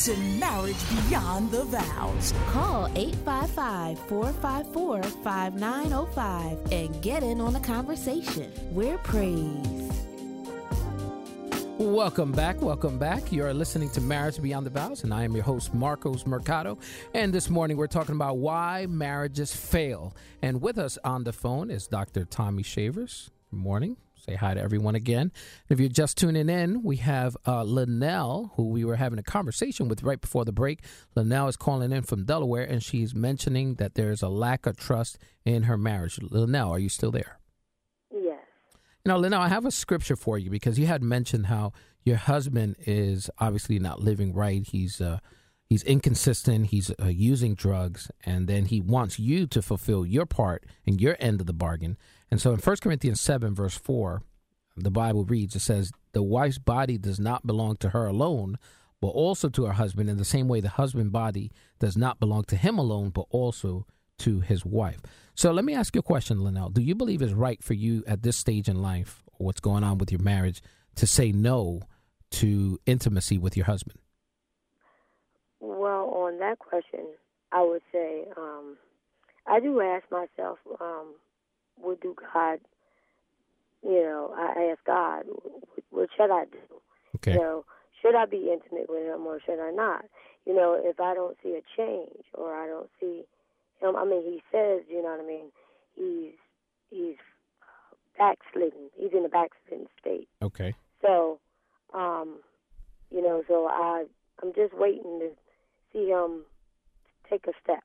Listen Marriage Beyond the Vows. Call 855-454-5905 and get in on the conversation. We're praised. Welcome back. You're listening to Marriage Beyond the Vows, and I am your host, Marcos Mercado. And this morning, we're talking about why marriages fail. And with us on the phone is Dr. Tommy Shavers. Good morning. Say hi to everyone again. If you're just tuning in, we have Linnell, who we were having a conversation with right before the break. Linnell is calling in from Delaware, and she's mentioning that there's a lack of trust in her marriage. Linnell, are you still there? Yes. You know, Linnell, I have a scripture for you because you had mentioned how your husband is obviously not living right. He's inconsistent. He's using drugs, and then he wants you to fulfill your part and your end of the bargain. And so in 1 Corinthians 7, verse 4, the Bible reads, it says, the wife's body does not belong to her alone, but also to her husband. In the same way, the husband's body does not belong to him alone, but also to his wife. So let me ask you a question, Linnell. Do you believe it's right for you at this stage in life, or what's going on with your marriage, to say no to intimacy with your husband? Well, on that question, I would say I do ask myself, what do God, I ask God, what should I do? Okay. Should I be intimate with him or should I not? If I don't see a change or I don't see him, he says, he's backslidden. He's in a backslidden state. Okay. So, so I'm just waiting to see him take a step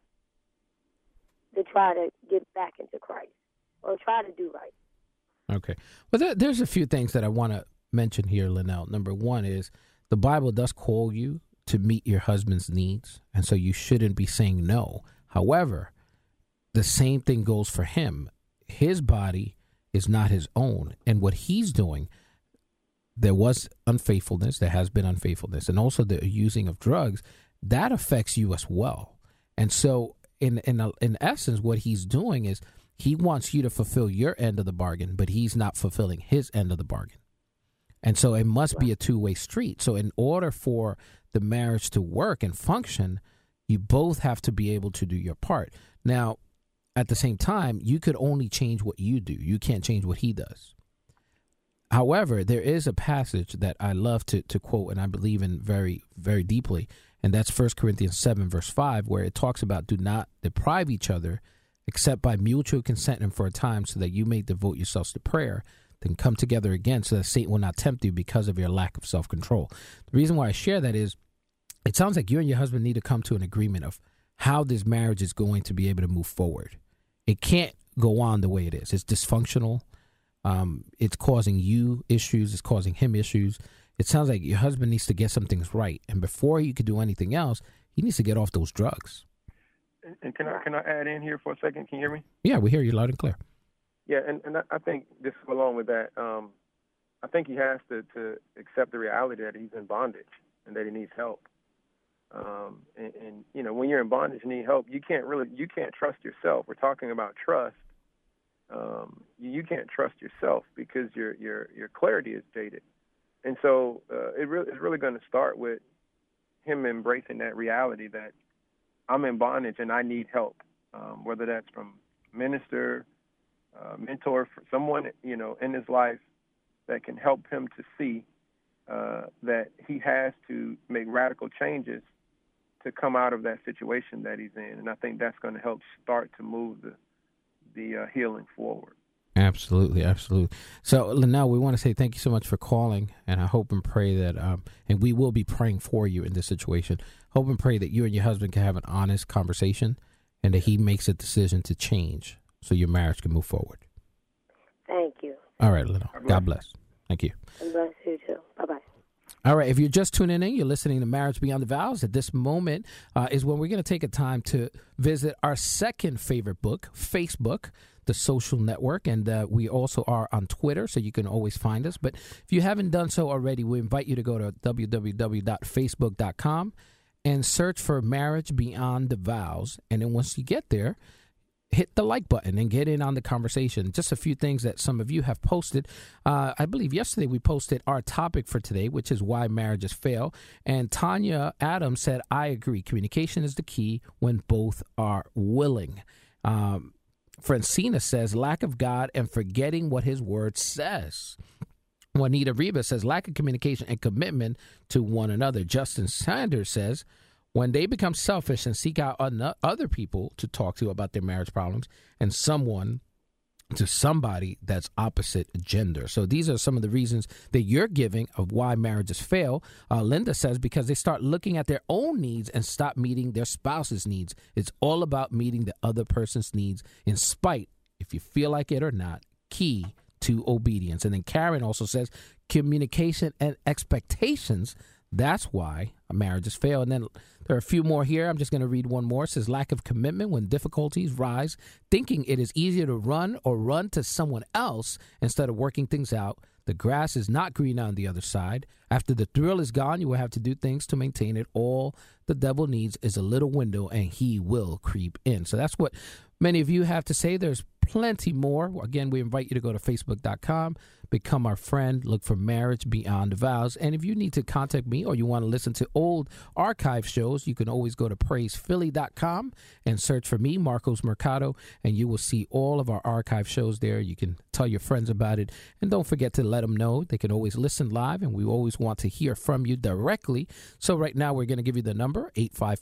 to try to get back into Christ or try to do right. Okay. Well, there's a few things that I want to mention here, Linnell. Number one is the Bible does call you to meet your husband's needs, and so you shouldn't be saying no. However, the same thing goes for him. His body is not his own, and what he's doing, there was unfaithfulness, there has been unfaithfulness, and also the using of drugs, that affects you as well. And so in essence, what he's doing is he wants you to fulfill your end of the bargain, but he's not fulfilling his end of the bargain. And so it must be a two-way street. So in order for the marriage to work and function, you both have to be able to do your part. Now, at the same time, you could only change what you do. You can't change what he does. However, there is a passage that I love to quote, and I believe in very, very deeply, and that's 1 Corinthians 7, verse 5, where it talks about do not deprive each other except by mutual consent and for a time so that you may devote yourselves to prayer, then come together again so that Satan will not tempt you because of your lack of self-control. The reason why I share that is it sounds like you and your husband need to come to an agreement of how this marriage is going to be able to move forward. It can't go on the way it is. It's dysfunctional. It's causing you issues. It's causing him issues. It sounds like your husband needs to get some things right. And before he could do anything else, he needs to get off those drugs. And can I add in here for a second? Can you hear me? Yeah, we hear you loud and clear. Yeah, and I think just along with that, I think he has to accept the reality that he's in bondage and that he needs help. And when you're in bondage and need help, you can't trust yourself. We're talking about trust. You can't trust yourself because your clarity is jaded. And so it's really going to start with him embracing that reality that I'm in bondage and I need help, whether that's from minister, mentor, for someone in his life that can help him to see that he has to make radical changes to come out of that situation that he's in. And I think that's going to help start to move the healing forward. Absolutely, absolutely. So, Linnell, we want to say thank you so much for calling, and I hope and pray that, and we will be praying for you in this situation. Hope and pray that you and your husband can have an honest conversation and that he makes a decision to change so your marriage can move forward. Thank you. All right, Linnell. God bless. Thank you. God bless you too. Bye-bye. All right, if you're just tuning in, you're listening to Marriage Beyond the Vows. At this moment is when we're going to take a time to visit our second favorite book, Facebook, the social network, and we also are on Twitter, so you can always find us. But if you haven't done so already, we invite you to go to www.facebook.com and search for Marriage Beyond the Vows. And then once you get there, hit the like button and get in on the conversation. Just a few things that some of you have posted. I believe yesterday we posted our topic for today, which is why marriages fail. And Tanya Adams said, I agree. Communication is the key when both are willing. Francina says, lack of God and forgetting what his word says. Juanita Rivas says, lack of communication and commitment to one another. Justin Sanders says, when they become selfish and seek out other people to talk to about their marriage problems and somebody that's opposite gender. So these are some of the reasons that you're giving of why marriages fail. Linda says because they start looking at their own needs and stop meeting their spouse's needs. It's all about meeting the other person's needs in spite, if you feel like it or not, key to obedience. And then Karen also says communication and expectations. That's why marriages fail. And then there are a few more here. I'm just going to read one more. It says lack of commitment when difficulties rise, thinking it is easier to run to someone else instead of working things out. The grass is not green on the other side. After the thrill is gone, you will have to do things to maintain it. All the devil needs is a little window and he will creep in. So that's what many of you have to say. There's plenty more. Again, we invite you to go to facebook.com, become our friend, look for Marriage Beyond the Vows. And if you need to contact me or you want to listen to old archive shows, you can always go to praisephilly.com and search for me, Marcos Mercado, and you will see all of our archive shows there. You can tell your friends about it. And don't forget to let them know. They can always listen live, and we always want to hear from you directly. So right now we're going to give you the number,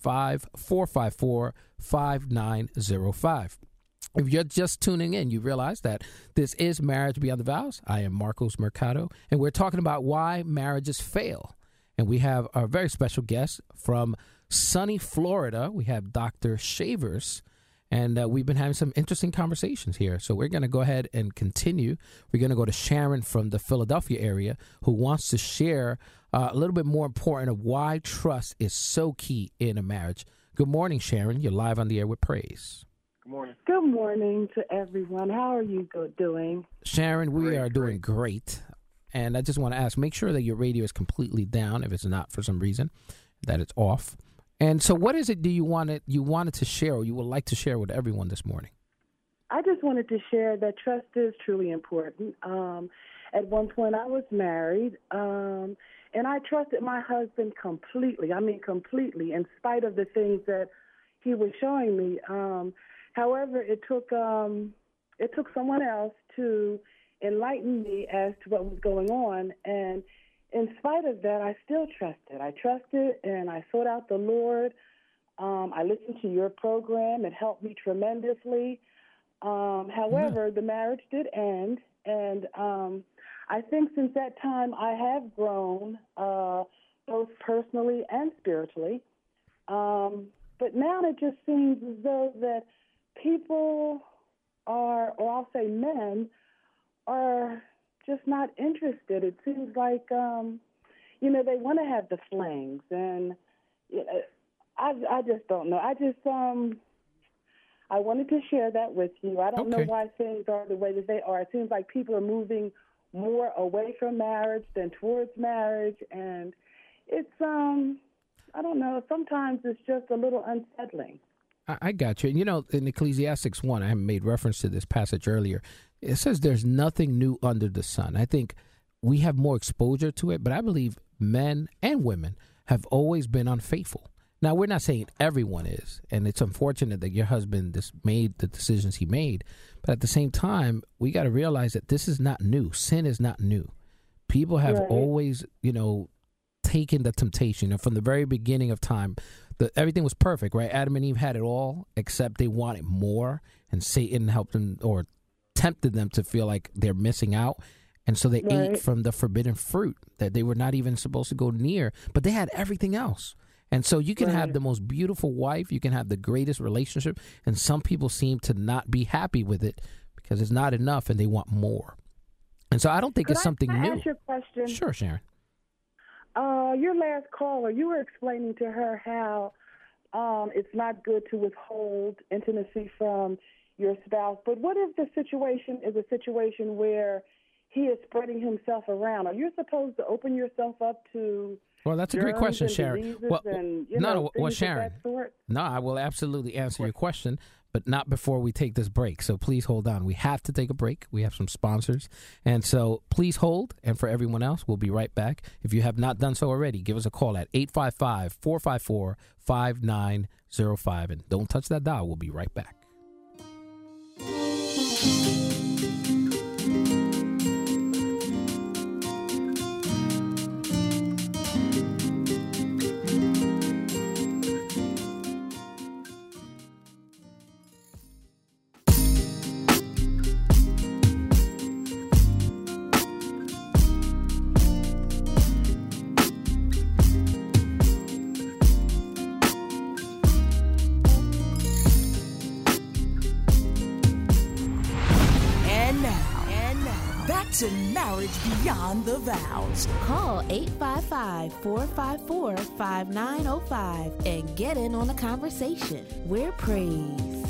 855-454-5905. If you're just tuning in, you realize that this is Marriage Beyond the Vows. I am Marcos Mercado, and we're talking about why marriages fail. And we have our very special guest from sunny Florida. We have Dr. Shavers, and we've been having some interesting conversations here. So we're going to go ahead and continue. We're going to go to Sharon from the Philadelphia area who wants to share a little bit more important of why trust is so key in a marriage. Good morning, Sharon. You're live on the air with Praise. Morning. Good morning to everyone. How are you doing? Sharon, we are doing great. And I just want to ask, make sure that your radio is completely down if it's not for some reason, that it's off. And so what is it you wanted to share or you would like to share with everyone this morning? I just wanted to share that trust is truly important. At one point I was married, and I trusted my husband completely. I mean completely, in spite of the things that he was showing me. However, it took someone else to enlighten me as to what was going on, and in spite of that, I still trusted. I trusted, and I sought out the Lord. I listened to your program; it helped me tremendously. However, the marriage did end, and I think since that time, I have grown both personally and spiritually. But now it just seems as though that people are, or I'll say men, are just not interested. It seems like, they want to have the flings, and I just don't know. I wanted to share that with you. I don't know why things are the way that they are. It seems like people are moving more away from marriage than towards marriage, and it's, I don't know, sometimes it's just a little unsettling. I got you. And, in Ecclesiastes 1, I made reference to this passage earlier. It says there's nothing new under the sun. I think we have more exposure to it, but I believe men and women have always been unfaithful. Now, we're not saying everyone is, and it's unfortunate that your husband made the decisions he made. But at the same time, we got to realize that this is not new. Sin is not new. People have always, taken the temptation. And from the very beginning of time, everything was perfect, right? Adam and Eve had it all, except they wanted more, and Satan helped them or tempted them to feel like they're missing out. And so they ate from the forbidden fruit that they were not even supposed to go near, but they had everything else. And so you can have the most beautiful wife, you can have the greatest relationship, and some people seem to not be happy with it because it's not enough and they want more. And so I don't think it's something new. Ask your question? Sure, Sharon. Your last caller, you were explaining to her how it's not good to withhold intimacy from your spouse. But what if the situation is a situation where he is spreading himself around? Are you supposed to open yourself up to? Well, that's a great question, Sharon. Well, Sharon, no, I will absolutely answer your question. but not before we take this break. So please hold on. We have to take a break. We have some sponsors. And so please hold. And for everyone else, we'll be right back. If you have not done so already, give us a call at 855-454-5905. And don't touch that dial. We'll be right back. To Marriage Beyond the Vows. Call 855-454-5905 and get in on the conversation. We're praised.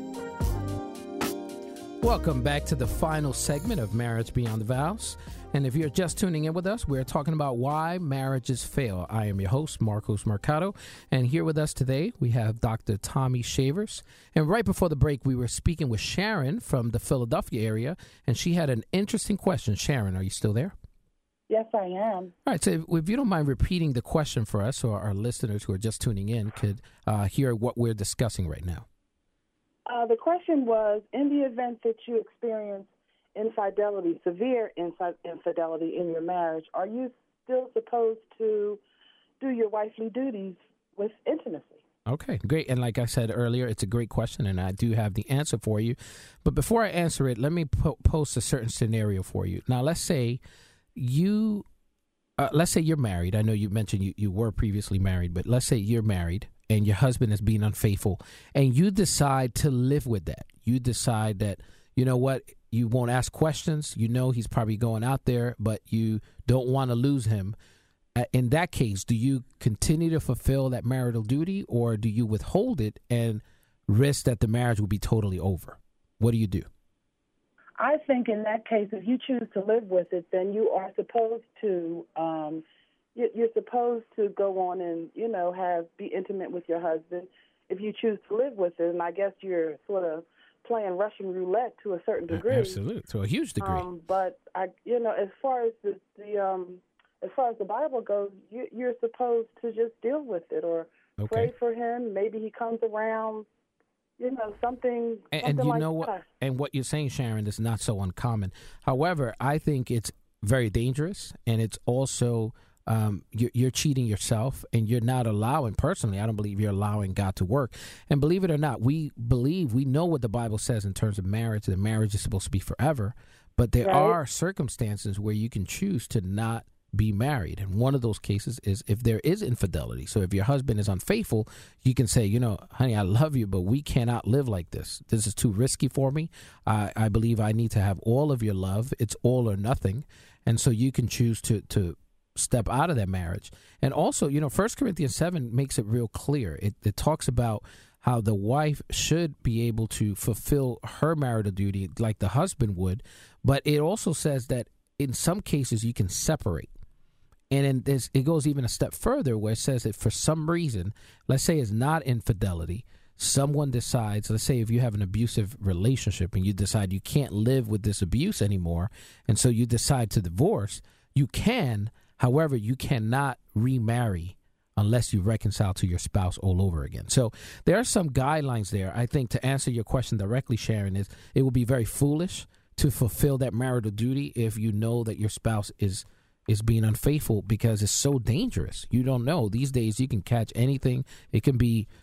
Welcome back to the final segment of Marriage Beyond the Vows. And if you're just tuning in with us, we're talking about why marriages fail. I am your host, Marcos Mercado, and here with us today, we have Dr. Tommy Shavers. And right before the break, we were speaking with Sharon from the Philadelphia area, and she had an interesting question. Sharon, are you still there? Yes, I am. All right, so if you don't mind repeating the question for us, so our listeners who are just tuning in could hear what we're discussing right now. The question was, in the event that you experience infidelity, severe infidelity in your marriage, are you still supposed to do your wifely duties with intimacy? Okay, great. And like I said earlier, it's a great question, and I do have the answer for you. But before I answer it, let me post a certain scenario for you. Now, let's say you're married. I know you mentioned you were previously married, but let's say you're married and your husband is being unfaithful, and you decide to live with that. You decide that, you know what, you won't ask questions. You know he's probably going out there, but you don't want to lose him. In that case, do you continue to fulfill that marital duty, or do you withhold it and risk that the marriage will be totally over? What do you do? I think in that case, if you choose to live with it, then you are supposed to you're supposed to go on and, be intimate with your husband if you choose to live with it. And I guess you're sort of playing Russian roulette to a certain degree. Absolutely, to a huge degree. But as far as the Bible goes, you're supposed to just deal with it or pray for him. Maybe he comes around. Something and you like know what? that. And what you're saying, Sharon, is not so uncommon. However, I think it's very dangerous, and it's also you're cheating yourself, and you're not allowing. Personally, I don't believe you're allowing God to work. And believe it or not, we know what the Bible says in terms of marriage. That marriage is supposed to be forever, but there are circumstances where you can choose to not be married. And one of those cases is if there is infidelity. So if your husband is unfaithful, you can say, honey, I love you, but we cannot live like this. This is too risky for me. I believe I need to have all of your love. It's all or nothing. And so you can choose to step out of that marriage. And also, 1 Corinthians 7 makes it real clear. It talks about how the wife should be able to fulfill her marital duty like the husband would. But it also says that in some cases you can separate. And it goes even a step further where it says that for some reason, let's say it's not infidelity, someone decides, let's say if you have an abusive relationship and you decide you can't live with this abuse anymore, and so you decide to divorce, you can, however, you cannot remarry unless you reconcile to your spouse all over again. So there are some guidelines there. I think to answer your question directly, Sharon, is it would be very foolish to fulfill that marital duty if you know that your spouse is being unfaithful, because it's so dangerous. You don't know. These days you can catch anything. You can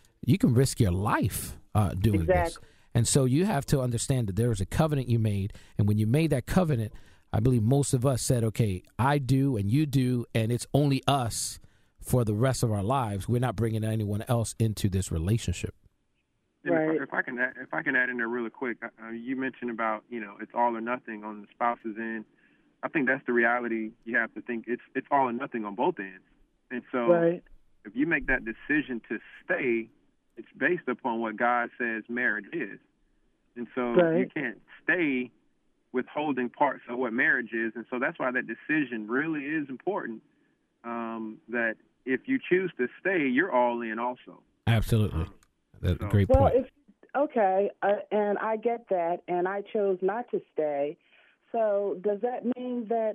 risk your life doing this. And so you have to understand that there was a covenant you made. And when you made that covenant, I believe most of us said, okay, I do and you do, and it's only us for the rest of our lives. We're not bringing anyone else into this relationship. Right. If I can add in there really quick, you mentioned about, it's all or nothing on the spouse's end. I think that's the reality. You have to think it's all or nothing on both ends. And so if you make that decision to stay, it's based upon what God says marriage is. And so you can't stay withholding parts of what marriage is. And so that's why that decision really is important, that if you choose to stay, you're all in also. Absolutely. That's a great point. okay, and I get that, and I chose not to stay. So does that mean that,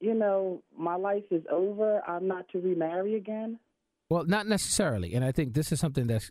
my life is over? I'm not to remarry again? Well, not necessarily. And I think this is something that's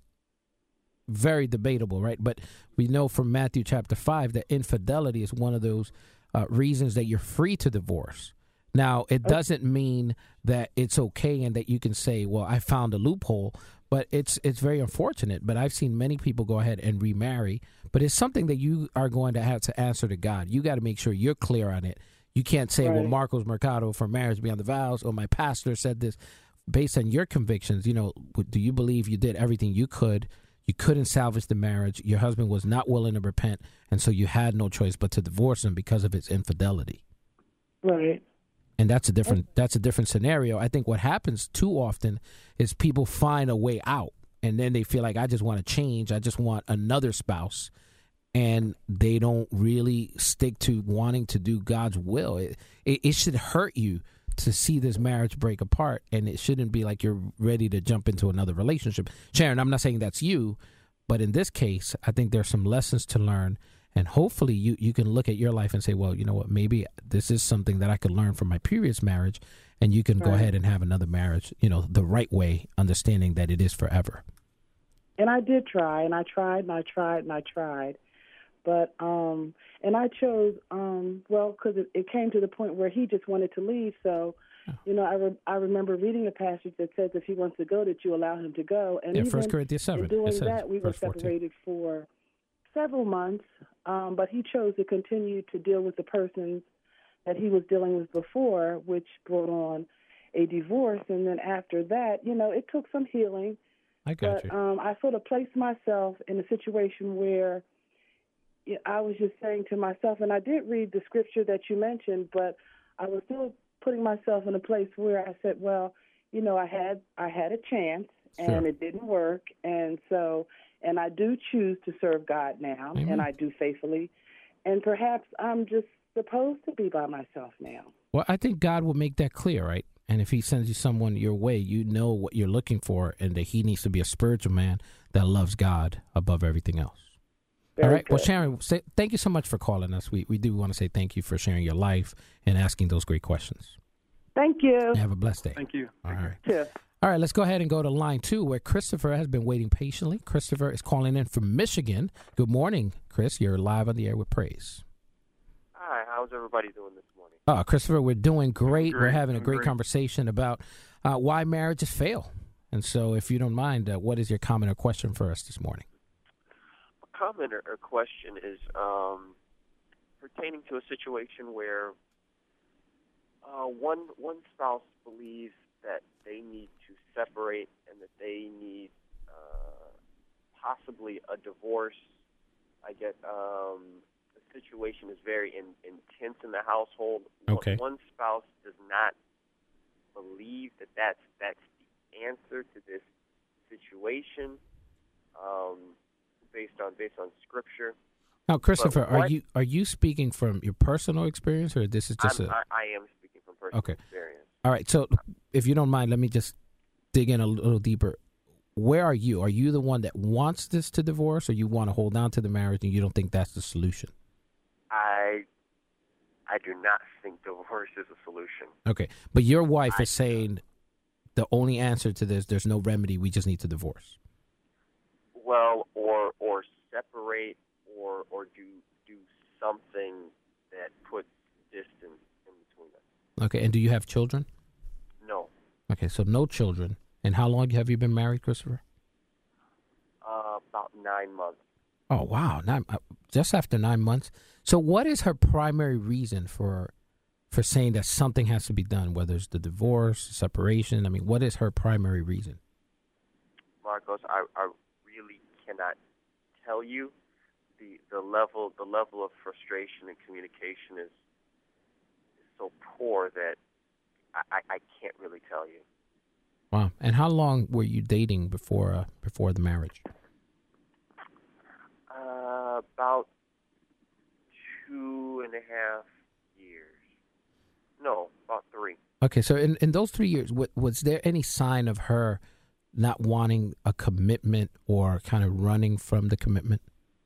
very debatable, right? But we know from Matthew chapter 5 that infidelity is one of those reasons that you're free to divorce. Now, it doesn't mean that it's okay and that you can say, well, I found a loophole, but it's very unfortunate. But I've seen many people go ahead and remarry, but it's something that you are going to have to answer to God. You got to make sure you're clear on it. You can't say, well, Marcos Mercado from Marriage Beyond the Vows, or my pastor said this. Based on your convictions, do you believe you did everything you could? You couldn't salvage the marriage. Your husband was not willing to repent, and so you had no choice but to divorce him because of his infidelity. Right. And that's a different scenario. I think what happens too often is people find a way out, and then they feel like, I just want to change. I just want another spouse, and they don't really stick to wanting to do God's will. It should hurt you to see this marriage break apart, and it shouldn't be like you're ready to jump into another relationship. Sharon, I'm not saying that's you, but in this case, I think there's some lessons to learn. And hopefully you can look at your life and say, well, you know what, maybe this is something that I could learn from my previous marriage, and you can go ahead and have another marriage, the right way, understanding that it is forever. And I did try, and I tried, and I tried, and I tried. But, and I chose, because it came to the point where he just wanted to leave. So, I remember reading a passage that says if he wants to go, that you allow him to go. And 1 Corinthians 7. In doing that, we were separated for several months, but he chose to continue to deal with the persons that he was dealing with before, which brought on a divorce. And then after that, it took some healing. I got you. I sort of placed myself in a situation where I was just saying to myself, and I did read the scripture that you mentioned, but I was still putting myself in a place where I said, well, I had a chance, and it didn't work, and I do choose to serve God now, and I do faithfully, and perhaps I'm just supposed to be by myself now. Well, I think God will make that clear, right? And if he sends you someone your way, you know what you're looking for, and that he needs to be a spiritual man that loves God above everything else. All right. Well, Sharon, thank you so much for calling us. We do want to say thank you for sharing your life and asking those great questions. Thank you. Have a blessed day. Thank you. All right. Yeah. All right, let's go ahead and go to line 2, where Christopher has been waiting patiently. Christopher is calling in from Michigan. Good morning, Chris. You're live on the air with Praise. Hi, how's everybody doing this morning? Christopher, we're doing great. We're having a great conversation about why marriages fail. And so if you don't mind, what is your comment or question for us this morning? A comment or question is pertaining to a situation where one spouse believes that they need to separate and that they need possibly a divorce. I get the situation is very intense in the household. Okay. One spouse does not believe that that's the answer to this situation, based on scripture. Now, Christopher, are you speaking from your personal experience, or this is just I am speaking from personal experience. All right. So, if you don't mind, let me just dig in a little deeper. Where are you? Are you the one that wants this to divorce, or you want to hold on to the marriage and you don't think that's the solution? I do not think divorce is a solution. Okay. But your wife is saying the only answer to this, there's no remedy, we just need to divorce. Well, or separate or do something that puts distance in between us. Okay. And do you have children? No. Okay. So no children. And how long have you been married, Christopher? About 9 months. Oh, wow. Just after 9 months. So what is her primary reason for saying that something has to be done, whether it's the divorce, separation? I mean, what is her primary reason? Marcos, I really cannot tell you. The level of frustration and communication is so poor that I can't really tell you. Wow. And how long were you dating before the marriage? About 2.5 years. No, about 3. Okay, so in those 3 years, was there any sign of her not wanting a commitment or kind of running from the commitment?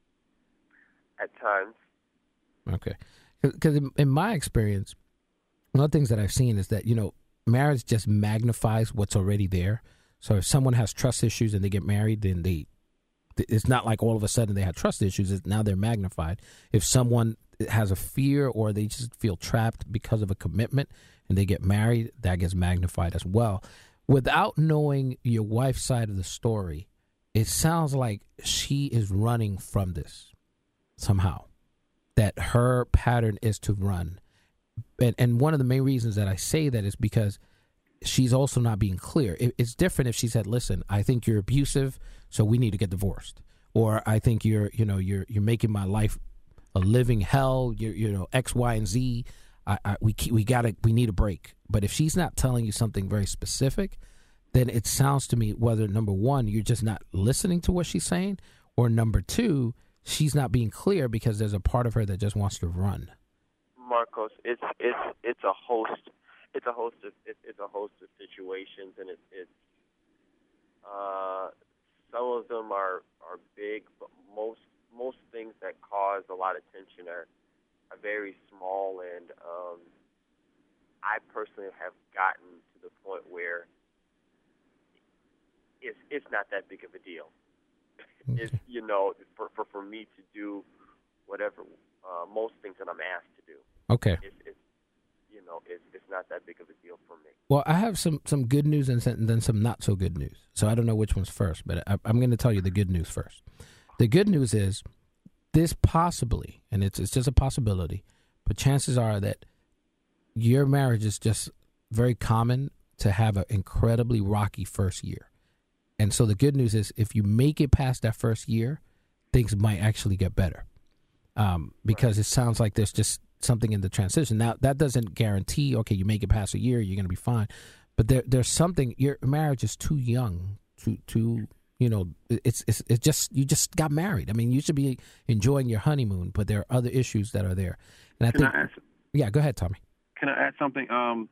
at times. Okay. Because in my experience, one of the things that I've seen is that, marriage just magnifies what's already there. So if someone has trust issues and they get married, then it's not like all of a sudden they have trust issues. Now they're magnified. If someone has a fear or they just feel trapped because of a commitment and they get married, that gets magnified as well. Without knowing your wife's side of the story, it sounds like she is running from this somehow, that her pattern is to run. And one of the main reasons that I say that is because she's also not being clear. It's different if she said, listen, I think you're abusive, so we need to get divorced. Or I think you're making my life a living hell, X, Y, and Z. We need a break. But if she's not telling you something very specific, then it sounds to me whether, number one, you're just not listening to what she's saying, or number two, she's not being clear because there's a part of her that just wants to run. Marcos, it's a host of situations, and it's some of them are big, but most things that cause a lot of tension are very small, and I personally have gotten to the point where it's not that big of a deal. Okay. It's for me to do whatever most things that I'm asked to do. Okay. It's not that big of a deal for me. Well, I have some good news and then some not so good news. So I don't know which one's first, but I'm going to tell you the good news first. The good news is this possibly, and it's just a possibility, but chances are that your marriage is just very common to have an incredibly rocky first year. And so the good news is if you make it past that first year, things might actually get better. Because it sounds like there's just something in the transition. Now, that doesn't guarantee, okay, you make it past a year, you're going to be fine. But there's something, your marriage is too young to it's just, you just got married. I mean, you should be enjoying your honeymoon, but there are other issues that are there. And yeah, go ahead, Tommy. Can I add something?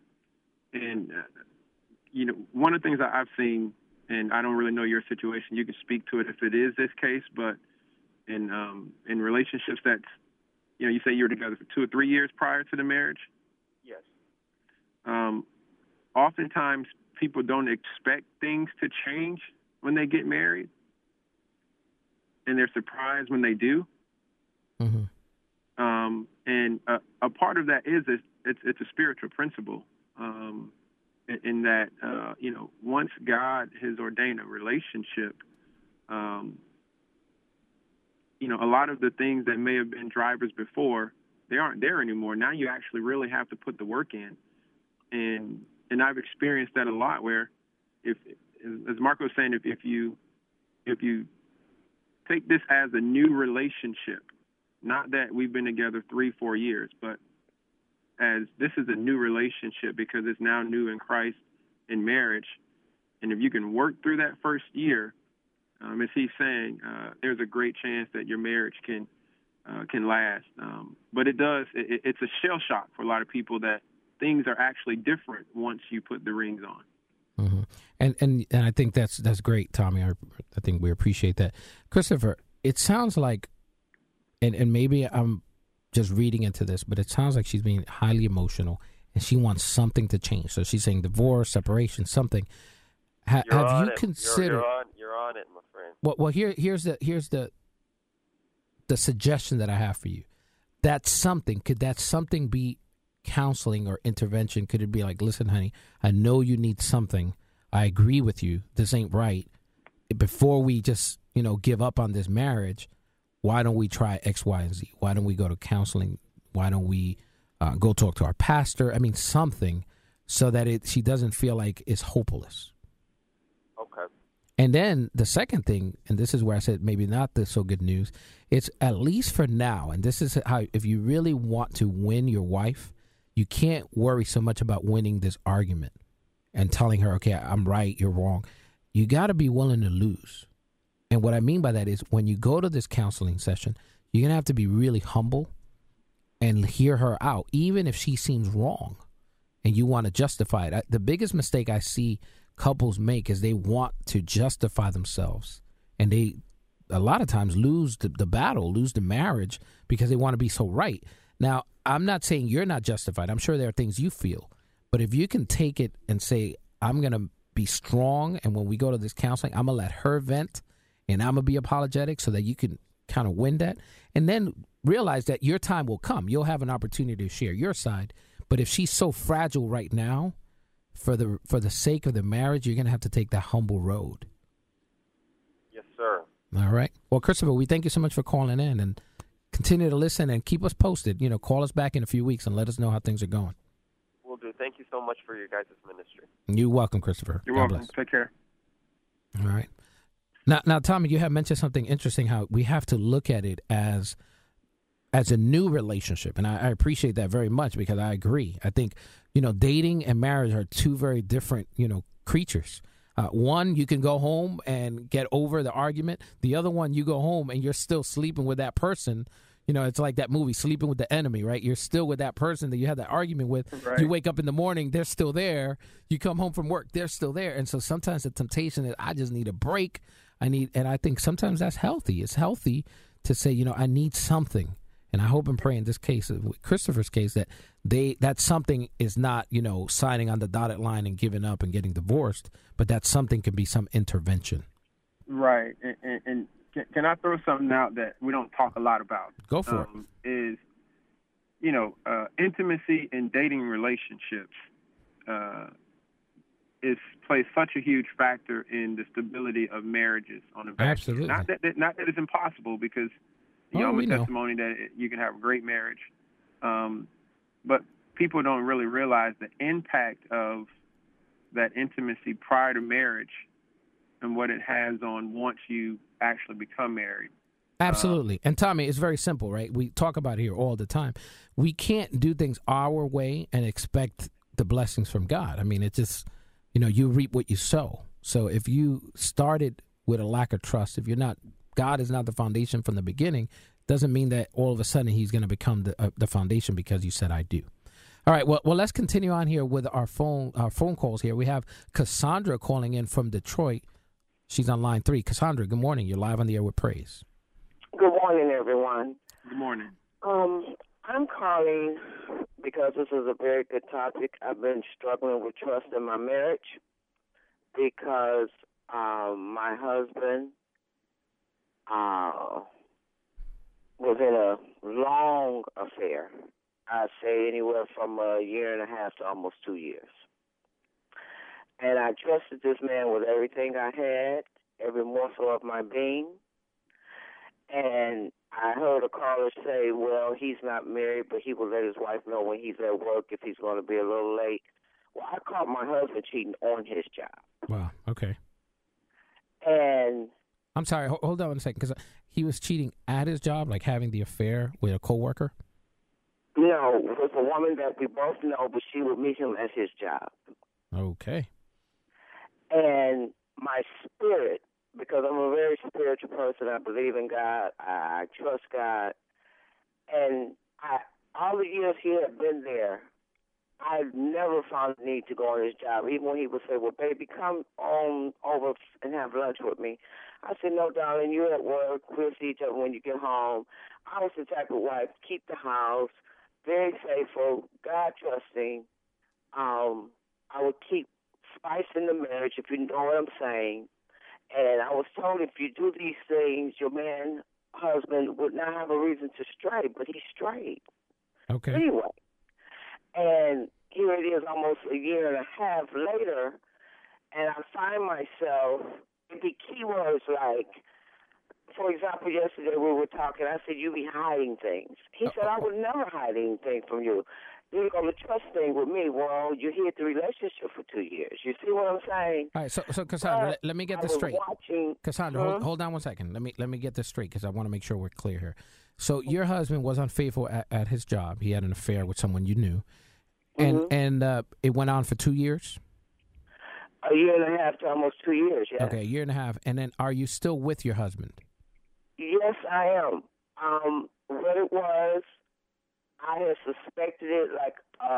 One of the things that I've seen, and I don't really know your situation, you can speak to it if it is this case, but in relationships that's, you say you were together for 2 or 3 years prior to the marriage? Yes. Oftentimes people don't expect things to change when they get married, and they're surprised when they do. Mm-hmm. And a part of that is it's a spiritual principle, in that, once God has ordained a relationship, a lot of the things that may have been drivers before, they aren't there anymore. Now you actually really have to put the work in. And I've experienced that a lot where if, as Marco was saying, if you take this as a new relationship, not that we've been together 3-4 years, but as this is a new relationship because it's now new in Christ in marriage. And if you can work through that first year, as he's saying, there's a great chance that your marriage can last. But it's a shell shock for a lot of people that things are actually different once you put the rings on. Mm-hmm. And I think that's great, Tommy. I think we appreciate that. Christopher, it sounds like, and maybe I'm just reading into this, but it sounds like she's being highly emotional and she wants something to change. So she's saying divorce, separation, something. Have you considered? You're on it, my friend. Well, here's the suggestion that I have for you. That something, could that something be counseling or intervention? Could it be like, listen, honey, I know you need something. I agree with you. This ain't right. Before we just, give up on this marriage, why don't we try X, Y, and Z? Why don't we go to counseling? Why don't we go talk to our pastor? I mean, something so that she doesn't feel like it's hopeless. Okay. And then the second thing, and this is where I said maybe not the so good news, it's at least for now, and this is how, if you really want to win your wife, you can't worry so much about winning this argument and telling her, okay, I'm right, you're wrong. You got to be willing to lose. And what I mean by that is when you go to this counseling session, you're going to have to be really humble and hear her out, even if she seems wrong and you want to justify it. The biggest mistake I see couples make is they want to justify themselves, and a lot of times lose the battle, lose the marriage because they want to be so right. Now, I'm not saying you're not justified. I'm sure there are things you feel. But if you can take it and say, I'm going to be strong, and when we go to this counseling, I'm going to let her vent, and I'm going to be apologetic so that you can kind of win that. And then realize that your time will come. You'll have an opportunity to share your side. But if she's so fragile right now, for the sake of the marriage, you're going to have to take that humble road. Yes, sir. All right. Well, Christopher, we thank you so much for calling in, and continue to listen and keep us posted. You know, call us back in a few weeks and let us know how things are going. Will do. Thank you so much for your guys' ministry. You're welcome, Christopher. You're God welcome. bless. Take care. All right. Now, Tommy, you have mentioned something interesting, how we have to look at it as a new relationship. And I appreciate that very much, because I agree. I think, dating and marriage are two very different, creatures. One, you can go home and get over the argument. The other one, you go home and you're still sleeping with that person. It's like that movie, Sleeping with the Enemy, right? You're still with that person that you had that argument with. Right. You wake up in the morning, they're still there. You come home from work, they're still there. And so sometimes the temptation is, I just need a break. And I think sometimes that's healthy. It's healthy to say, I need something. And I hope and pray in this case, with Christopher's case, that that something is not, signing on the dotted line and giving up and getting divorced, but that something can be some intervention. Right. And can I throw something out that we don't talk a lot about? Go for it. Is, intimacy in dating relationships plays such a huge factor in the stability of marriages on a Absolutely. Not that it's impossible, because I'm a testimony that you can have a great marriage. But people don't really realize the impact of that intimacy prior to marriage and what it has on once you actually become married. Absolutely. And Tommy, it's very simple, right? We talk about it here all the time. We can't do things our way and expect the blessings from God. I mean, it's just, you reap what you sow. So if you started with a lack of trust, God is not the foundation from the beginning, doesn't mean that all of a sudden he's going to become the foundation because you said I do. All right, well, let's continue on here with our phone calls here. We have Cassandra calling in from Detroit. She's on line 3. Cassandra, good morning. You're live on the air with Praise. Good morning, everyone. Good morning. I'm calling because this is a very good topic. I've been struggling with trust in my marriage because my husband was in a long affair. I'd say anywhere from a year and a half to almost 2 years. And I trusted this man with everything I had, every morsel of my being. And I heard a caller say, well, he's not married, but he will let his wife know when he's at work if he's going to be a little late. Well, I caught my husband cheating on his job. Wow, okay. And I'm sorry, hold on a second, because he was cheating at his job, like having the affair with a coworker? No, with a woman that we both know, but she would meet him at his job. Okay. And my spirit, because I'm a very spiritual person, I believe in God, I trust God, and all the years he had been there, I've never found the need to go on his job, even when he would say, well, baby, come on over and have lunch with me. I said, no, darling, you're at work. We'll see each other when you get home. I was the type of wife, keep the house, very faithful, God-trusting. I would keep spice in the marriage, if you know what I'm saying. And I was told if you do these things, your husband would not have a reason to stray, but he strayed. Okay. Anyway. And here it is almost a year and a half later, and I find myself, it'd be keywords like, for example, yesterday we were talking, I said, you be hiding things. He said, I would never hide anything from you. You're going to trust thing with me. Well, you hid the relationship for 2 years. You see what I'm saying? All right, so Cassandra, let me get this straight. Cassandra, hold down 1 second. Let me get this straight, because I want to make sure we're clear here. So your husband was unfaithful at his job. He had an affair with someone you knew. And it went on for 2 years? A year and a half to almost 2 years, yeah. Okay, a year and a half. And then are you still with your husband? Yes, I am. What it was, I had suspected it like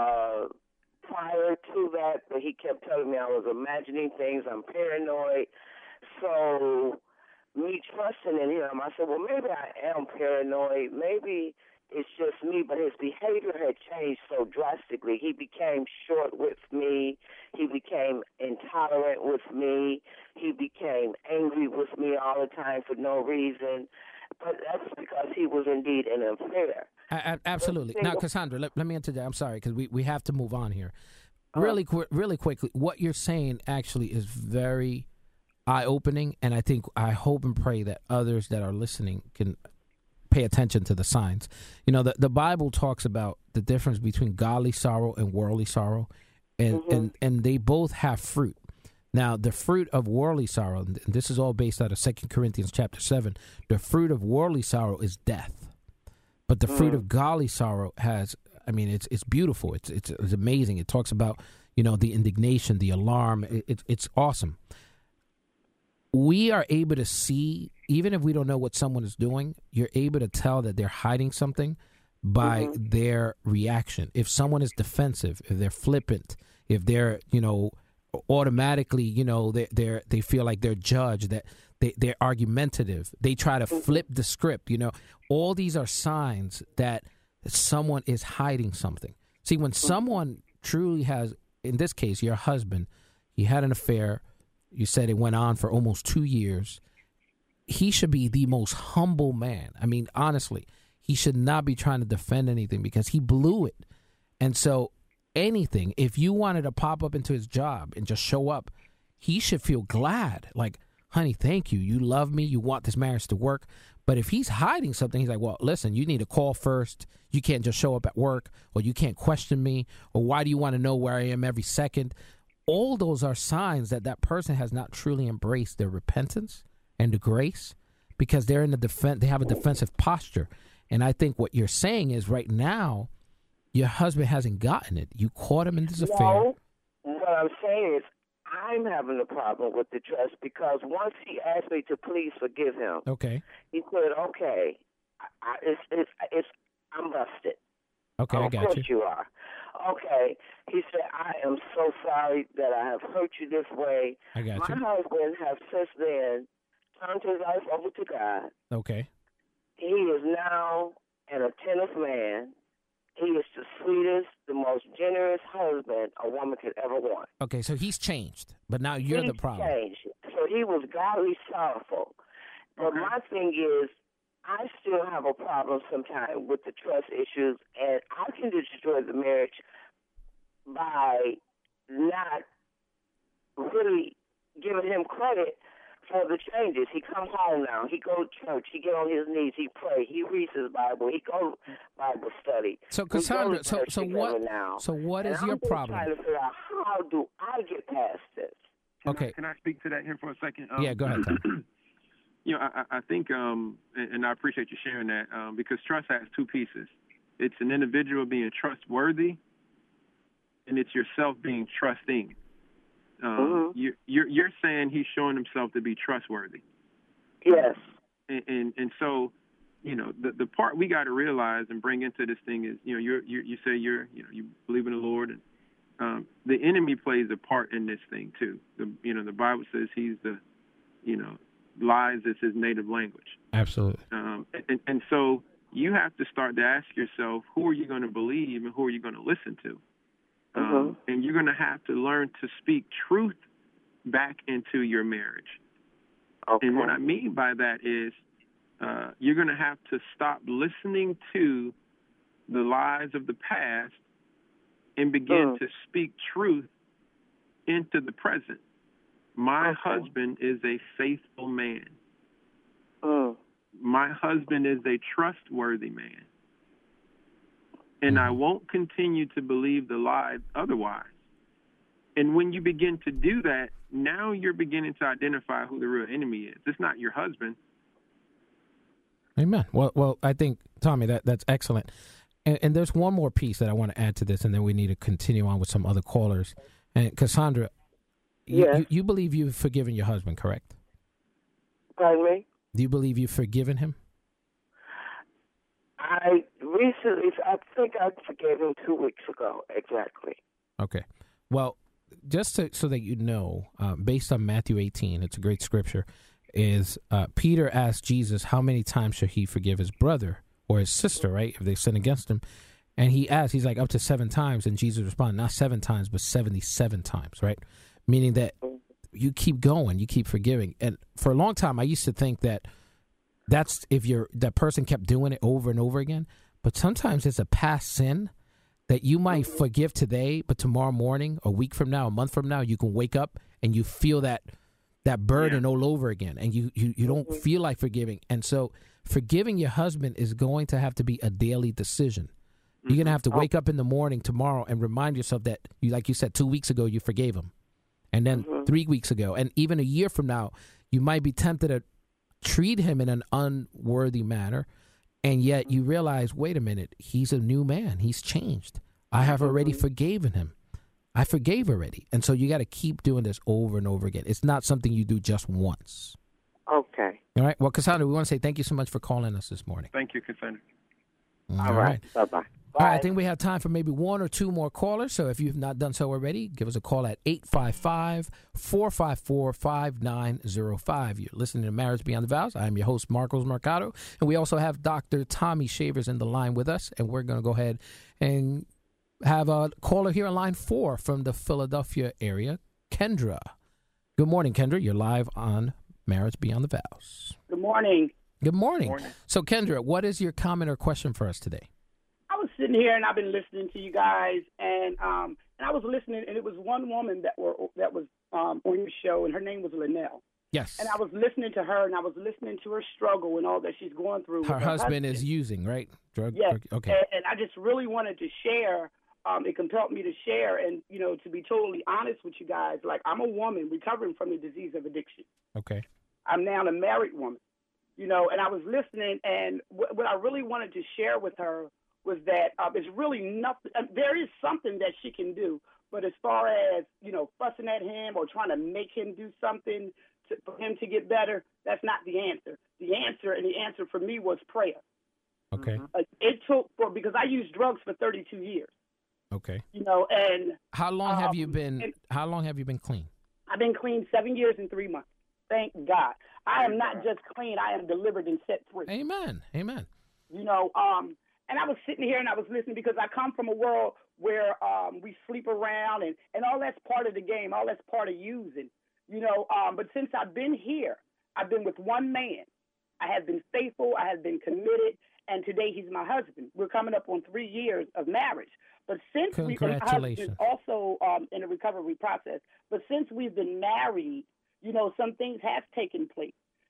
prior to that, but he kept telling me I was imagining things. I'm paranoid. So me trusting in him, I said, well, maybe I am paranoid. Maybe it's just me, but his behavior had changed so drastically. He became short with me. He became intolerant with me. He became angry with me all the time for no reason. But that's because he was indeed an affair. Absolutely. Now, Cassandra, let me interject. I'm sorry, because we have to move on here. Really quickly, what you're saying actually is very eye-opening, and I hope and pray that others that are listening can pay attention to the signs. You know, the Bible talks about the difference between godly sorrow and worldly sorrow, and they both have fruit. Now, the fruit of worldly sorrow, and this is all based out of 2 Corinthians chapter 7, the fruit of worldly sorrow is death. But the fruit of godly sorrow has, it's beautiful. It's amazing. It talks about, the indignation, the alarm. It's awesome. We are able to see, even if we don't know what someone is doing, you're able to tell that they're hiding something by their reaction. If someone is defensive, if they're flippant, if they're, automatically, they feel like they're judged, that they're argumentative, they try to flip the script, all these are signs that someone is hiding something. See, when someone truly has, in this case, your husband, he had an affair, you said it went on for almost 2 years, he should be the most humble man. Honestly, he should not be trying to defend anything because he blew it. And so anything, if you wanted to pop up into his job and just show up, he should feel glad. Like, honey, thank you. You love me. You want this marriage to work. But if he's hiding something, he's like, well, listen, you need to call first. You can't just show up at work, or you can't question me, or why do you want to know where I am every second? All those are signs that that person has not truly embraced their repentance and the grace, because they're in they have a defensive posture. And I think what you're saying is right now, your husband hasn't gotten it. You caught him in this affair. No, what I'm saying is I'm having a problem with the trust because once he asked me to please forgive him, he said, okay, I'm busted. Okay, I got you. Of course you are. Okay. He said, I am so sorry that I have hurt you this way. I got you. My husband has since then turned his life over to God. Okay. He is now an attentive man. He is the sweetest, the most generous husband a woman could ever want. Okay, so he's changed, but now you're the problem. He's changed. So he was godly sorrowful. But my thing is, I still have a problem sometimes with the trust issues, and I can destroy the marriage by not really giving him credit for the changes. He come home now. He go to church. He get on his knees. He pray. He reads his Bible. He go Bible study. So Cassandra, so what is your problem? I'm trying to figure out how do I get past this. Can I speak to that here for a second? Yeah, go ahead, Tom. I think, and I appreciate you sharing that, because trust has two pieces. It's an individual being trustworthy, and it's yourself being trusting. You're saying he's showing himself to be trustworthy. Yes. And so, the part we got to realize and bring into this thing is, you say you believe in the Lord, and the enemy plays a part in this thing too. The Bible says he's the, lies is his native language. Absolutely. And so you have to start to ask yourself, who are you going to believe and who are you going to listen to? And you're going to have to learn to speak truth back into your marriage. Okay. And what I mean by that is you're going to have to stop listening to the lies of the past and begin to speak truth into the present. My husband is a faithful man. My husband is a trustworthy man. And I won't continue to believe the lie otherwise. And when you begin to do that, now you're beginning to identify who the real enemy is. It's not your husband. Amen. Well, I think, Tommy, that's excellent. And there's one more piece that I want to add to this, and then we need to continue on with some other callers. And Cassandra, you believe you've forgiven your husband, correct? Pardon me? Do you believe you've forgiven him? I think I forgave him 2 weeks ago, exactly. Okay. Well, just so that you know, based on Matthew 18, it's a great scripture. is Peter asked Jesus how many times should he forgive his brother or his sister, right, if they sin against him. And he's like, up to 7 times. And Jesus responded, not 7 times, but 77 times, right? Meaning that you keep going, you keep forgiving. And for a long time, I used to think that's if that person kept doing it over and over again. But sometimes it's a past sin that you might forgive today, but tomorrow morning, a week from now, a month from now, you can wake up and you feel that burden all over again, and you don't feel like forgiving. And so forgiving your husband is going to have to be a daily decision. You're going to have to wake up in the morning tomorrow and remind yourself that, like you said, 2 weeks ago, you forgave him. And then 3 weeks ago, and even a year from now, you might be tempted to treat him in an unworthy manner. And yet you realize, wait a minute, he's a new man. He's changed. I have already forgiven him. I forgave already. And so you got to keep doing this over and over again. It's not something you do just once. Okay. All right. Well, Cassandra, we want to say thank you so much for calling us this morning. Thank you, Cassandra. All right. Bye-bye. All right, I think we have time for maybe 1 or 2 more callers. So if you've not done so already, give us a call at 855-454-5905. You're listening to Marriage Beyond the Vows. I'm your host, Marcos Mercado. And we also have Dr. Tommy Shavers in the line with us. And we're going to go ahead and have a caller here on line 4 from the Philadelphia area, Kendra. Good morning, Kendra. You're live on Marriage Beyond the Vows. Good morning. Good morning. So, Kendra, what is your comment or question for us today? I was sitting here and I've been listening to you guys, and I was listening, and it was one woman that was on your show, and her name was Linnell. Yes. And I was listening to her, and I was listening to her struggle and all that she's going through. Her husband is using, right? Yes. Okay. And I just really wanted to share. It compelled me to share, and to be totally honest with you guys, like, I'm a woman recovering from the disease of addiction. Okay. I'm now a married woman, and I was listening, and what I really wanted to share with her was that it's really nothing. There is something that she can do, but as far as fussing at him or trying to make him do something for him to get better, that's not the answer. The answer for me was prayer. Okay. It took because I used drugs for 32 years. Okay. And how long have you been? How long have you been clean? I've been clean 7 years and 3 months. Thank God. I am not just clean. I am delivered and set free. Amen. Amen. And I was sitting here and I was listening because I come from a world where we sleep around and all that's part of the game, all that's part of using, But since I've been here, I've been with one man. I have been faithful. I have been committed. And today he's my husband. We're coming up on 3 years of marriage. But since my husband is also in a recovery process, but since we've been married, some things have taken place.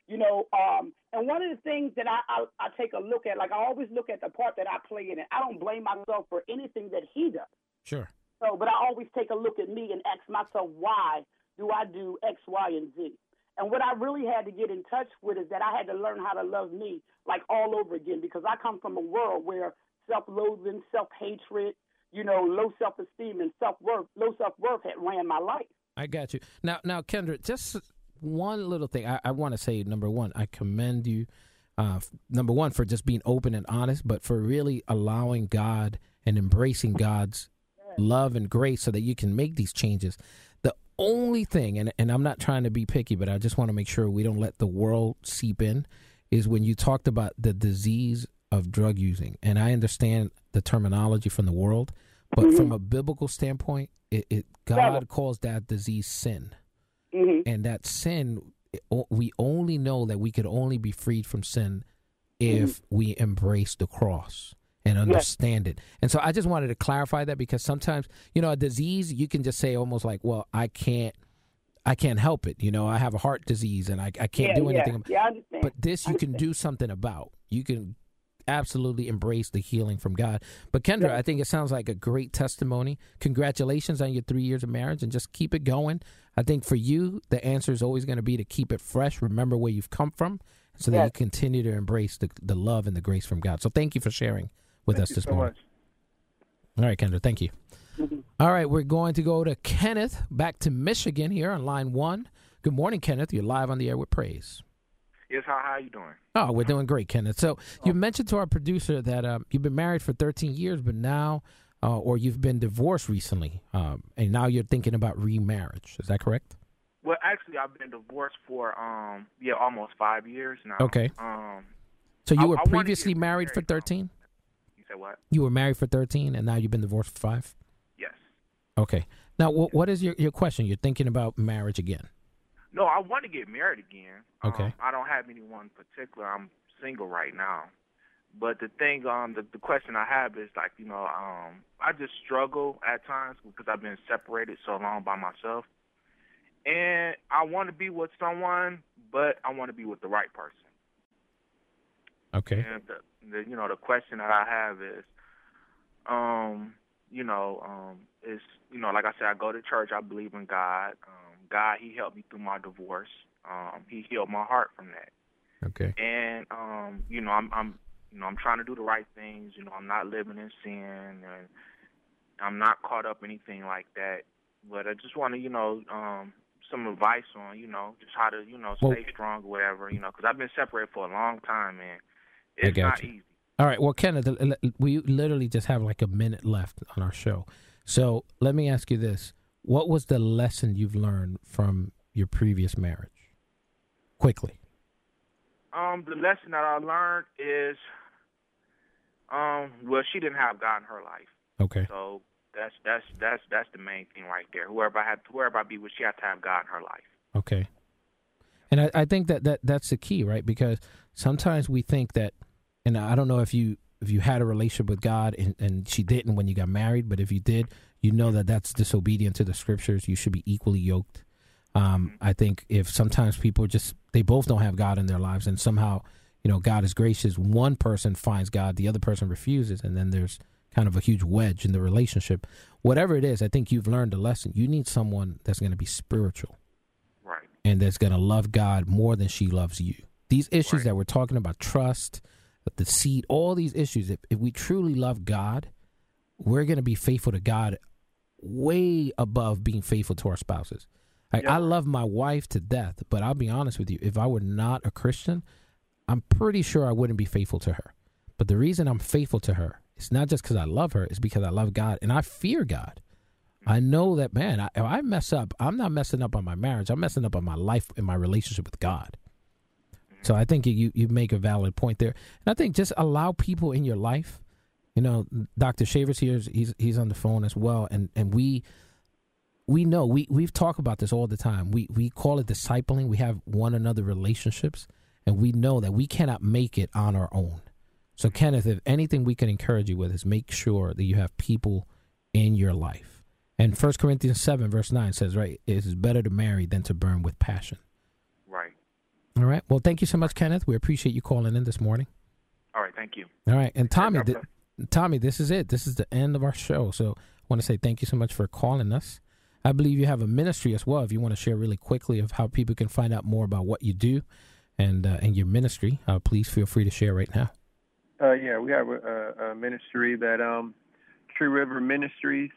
And one of the things that I take a look at, like I always look at the part that I play in it. I don't blame myself for anything that he does. Sure. So, but I always take a look at me and ask myself, why do I do X, Y, and Z? And what I really had to get in touch with is that I had to learn how to love me like all over again, because I come from a world where self-loathing, self-hatred, low self-esteem and low self-worth had ran my life. I got you. Now, Kendra, just one little thing. I want to say, number one, I commend you, number one, for just being open and honest, but for really allowing God and embracing God's love and grace so that you can make these changes. The only thing, and I'm not trying to be picky, but I just want to make sure we don't let the world seep in, is when you talked about the disease of drug using. And I understand the terminology from the world, but from a biblical standpoint, God calls that disease sin. And that sin, we only know that we could only be freed from sin if we embrace the cross and understand it. And so I just wanted to clarify that, because sometimes, a disease, you can just say almost like, well, I can't help it. I have a heart disease and I can't do anything. Yeah, I understand. But this you can do something about. You can absolutely embrace the healing from God. But Kendra, I think it sounds like a great testimony. Congratulations on your 3 years of marriage, and just keep it going. I think for you, the answer is always going to be to keep it fresh. Remember where you've come from, so that you continue to embrace the love and the grace from God. So thank you for sharing with us this morning. All right, Kendra, thank you. All right, we're going to go to Kenneth, back to Michigan here on line 1. Good morning, Kenneth. You're live on the air with Praise. Yes, how are you doing? Oh, we're doing great, Kenneth. So you mentioned to our producer that you've been married for 13 years, but now, or you've been divorced recently, and now you're thinking about remarriage. Is that correct? Well, actually, I've been divorced for almost 5 years now. Okay. So you were previously married for 13? You said what? You were married for 13, and now you've been divorced for 5? Yes. Okay. Now, what is your question? You're thinking about marriage again? No, I want to get married again. Okay. I don't have anyone in particular. I'm single right now. But the thing, the question I have is like, I just struggle at times because I've been separated so long by myself. And I want to be with someone, but I want to be with the right person. Okay. And the question that I have is, like I said, I go to church. I believe in God. God, He helped me through my divorce. He healed my heart from that. Okay. And I'm trying to do the right things. I'm not living in sin, and I'm not caught up in anything like that. But I just want to, some advice on, just how to, stay strong or whatever, because I've been separated for a long time, man. It's not easy. All right. Well, Kenneth, we literally just have like a minute left on our show. So let me ask you this. What was the lesson you've learned from your previous marriage? Quickly. The lesson that I learned is, she didn't have God in her life. Okay. So that's the main thing right there. Whoever I be with, she had to have God in her life. Okay. And I think that's the key, right? Because sometimes we think that, and I don't know if you had a relationship with God and she didn't when you got married, but if you did, you know that's disobedient to the scriptures. You should be equally yoked. I think if sometimes people they both don't have God in their lives, and somehow, God is gracious. One person finds God, the other person refuses, and then there's kind of a huge wedge in the relationship. Whatever it is, I think you've learned a lesson. You need someone that's going to be spiritual. Right. And that's going to love God more than she loves you. These issues that we're talking about, trust, deceit, all these issues, if we truly love God, we're going to be faithful to God way above being faithful to our spouses. I love my wife to death, but I'll be honest with you, if I were not a Christian, I'm pretty sure I wouldn't be faithful to her. But the reason I'm faithful to her, it's not just because I love her, it's because I love God and I fear God. I know that, man, if I mess up, I'm not messing up on my marriage. I'm messing up on my life and my relationship with God. So I think you make a valid point there. And I think just allow people in your life. Dr. Shavers here, he's on the phone as well. And we know, we've talked about this all the time. We call it discipling. We have one another relationships, and we know that we cannot make it on our own. So, Kenneth, if anything we can encourage you with is make sure that you have people in your life. And 1 Corinthians 7, verse 9 says, right, it is better to marry than to burn with passion. Right. All right. Well, thank you so much, Kenneth. We appreciate you calling in this morning. All right. Thank you. All right. And Tommy, this is it. This is the end of our show. So I want to say thank you so much for calling us. I believe you have a ministry as well. If you want to share really quickly of how people can find out more about what you do and your ministry, please feel free to share right now. We have a ministry that True River Ministries,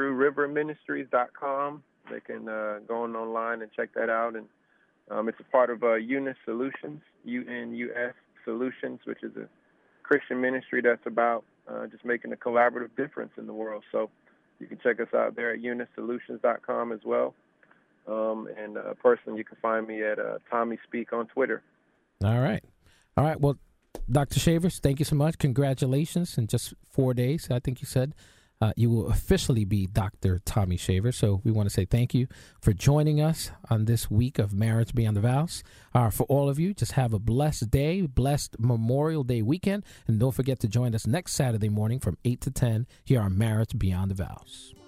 TrueRiverMinistries.com. They can go online and check that out. And it's a part of UNUS Solutions, UNUS Solutions, which is a Christian ministry that's about just making a collaborative difference in the world. So you can check us out there at UNUSSolutions.com as well. And personally, you can find me at Tommy Speak on Twitter. All right. Well, Dr. Shavers, thank you so much. Congratulations. In just 4 days, I think you said, you will officially be Dr. Tommy Shavers. So we want to say thank you for joining us on this week of Marriage Beyond the Vows. For all of you, just have a blessed day, blessed Memorial Day weekend. And don't forget to join us next Saturday morning from 8 to 10 here on Marriage Beyond the Vows.